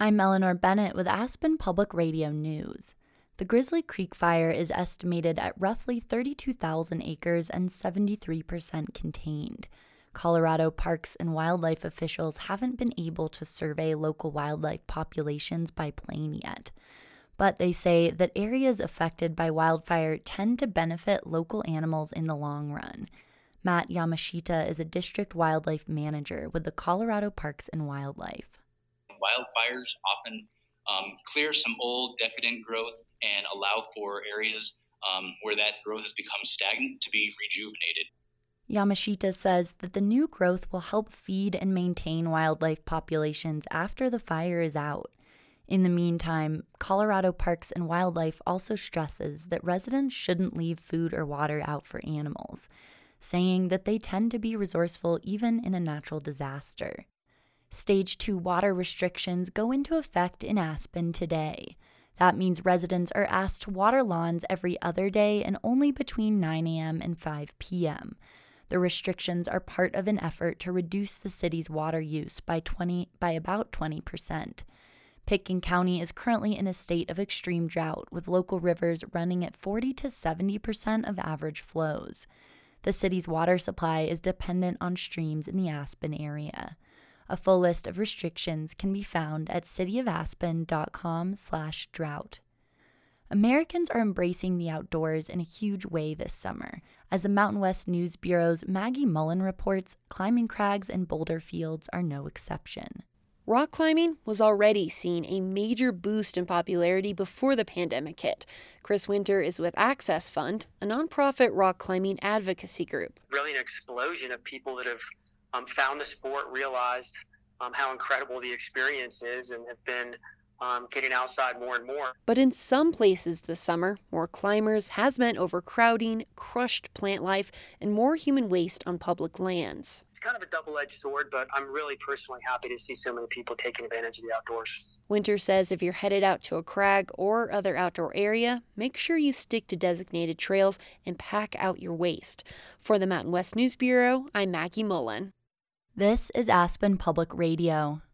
I'm Eleanor Bennett with Aspen Public Radio News. The Grizzly Creek Fire is estimated at roughly 32,000 acres and 73% contained. Colorado Parks and Wildlife officials haven't been able to survey local wildlife populations by plane yet, but they say that areas affected by wildfire tend to benefit local animals in the long run. Matt Yamashita is a district wildlife manager with the Colorado Parks and Wildlife. Wildfires often clear some old decadent growth and allow for areas where that growth has become stagnant to be rejuvenated. Yamashita says that the new growth will help feed and maintain wildlife populations after the fire is out. In the meantime, Colorado Parks and Wildlife also stresses that residents shouldn't leave food or water out for animals, saying that they tend to be resourceful even in a natural disaster. Stage 2 water restrictions go into effect in Aspen today. That means residents are asked to water lawns every other day and only between 9 a.m. and 5 p.m. The restrictions are part of an effort to reduce the city's water use by about 20%. Pitkin County is currently in a state of extreme drought, with local rivers running at 40 to 70% of average flows. The city's water supply is dependent on streams in the Aspen area. A full list of restrictions can be found at cityofaspen.com/drought. Americans are embracing the outdoors in a huge way this summer. As the Mountain West News Bureau's Maggie Mullen reports, climbing crags and boulder fields are no exception. Rock climbing was already seeing a major boost in popularity before the pandemic hit. Chris Winter is with Access Fund, a nonprofit rock climbing advocacy group. Really an explosion of people that have found the sport, realized how incredible the experience is, and have been getting outside more and more. But in some places this summer, more climbers has meant overcrowding, crushed plant life, and more human waste on public lands. It's kind of a double-edged sword, but I'm really personally happy to see so many people taking advantage of the outdoors. Winter says if you're headed out to a crag or other outdoor area, make sure you stick to designated trails and pack out your waste. For the Mountain West News Bureau, I'm Maggie Mullen. This is Aspen Public Radio.